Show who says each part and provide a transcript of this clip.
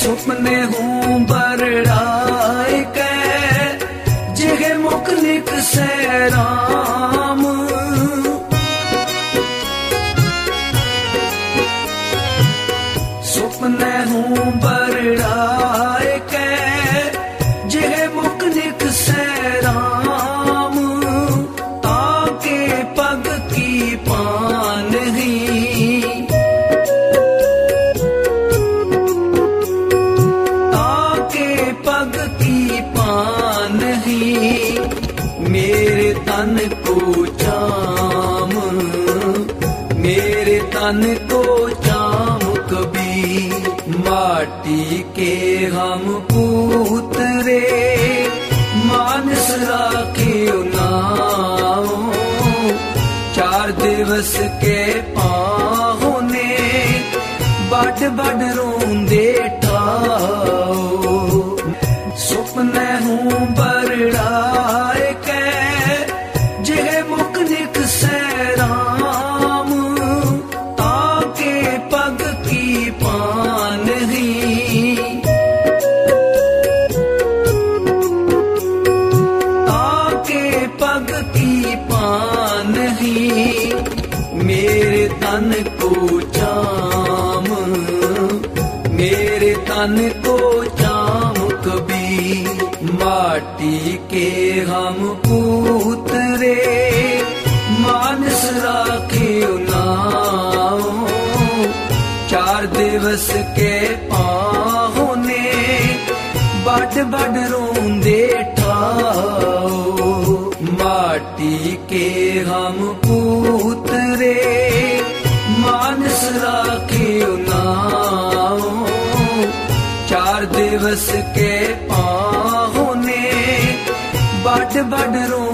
Speaker 1: सुपने हूँ बरड़ाए के जिहे मुकलिक से राम। सुपने हूँ बरड़ाए के जिहे मुकलिक से राम। ताके पग की पान ही पग की पान ही मेरे तन को जाम, मेरे तन को जाम कभी। माटी के हम पुतरे मानस राखियो नाओ। 4 दिवस के पाहुने बड़ बड़ रोंदे ठाओ। सुपने हूँ बरड़ाए के जिहे मुकलिक से राम। ताके पग की पान ही ताके पग की पान ही मेरे तन को जाम, मेरे तन को जाम कभी। माटी के हम पुतरे मानस राखियो नाओ। 4 दिवस के पाहुने बड़ बड़ रोंदे ठाओ। माटी के हम पुतरे मानस राखियो नाओ। 4 दिवस के पाहुने बड़ बड़